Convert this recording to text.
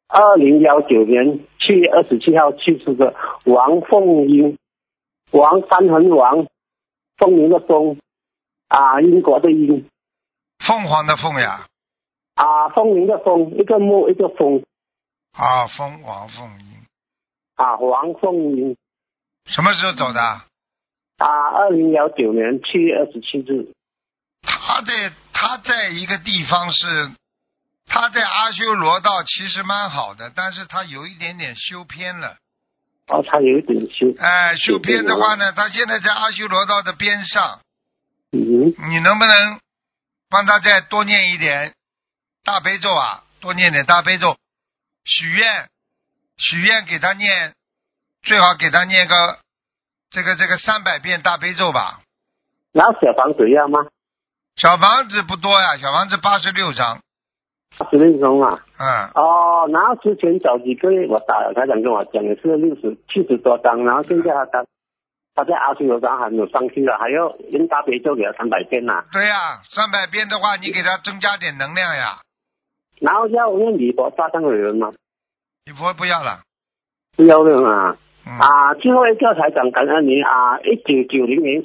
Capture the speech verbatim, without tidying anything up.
二零幺九年七月二十七号去世的王凤英，王三横王，凤鸣的凤，啊，英国的英， 凤凰的凤呀。 啊，凤鸣的凤，一个木一个凤。 啊，凤王凤英。 啊，王凤英。 什么时候走的？ 啊，二零幺九年七月二十七日。 他在他在一个地方是，他在阿修罗道其实蛮好的，但是他有一点点修偏了。 哦，他有一点修。 哎，修偏的话呢，他现在在阿修罗道的边上。 嗯。 你能不能帮他再多念一点大悲咒啊？多念点大悲咒，许愿，许愿给他念，最好给他念个这个这个三百遍大悲咒吧。 然后小房子要吗？ 小房子不多呀，小房子八十六张。 八十六张啊。 嗯。 哦，然后之前早几个月我打了，他想跟我讲也是六十七十多张，然后现在他他他在阿修罗道还没有上去了，还要用大悲咒给他三百遍呐。 对呀，三百遍的话，你给他增加点能量呀。 然后要用礼佛大忏悔文吗？ 礼佛不要了。 不要了啊。 嗯、 啊，最后一个台长感恩你啊，一九九零年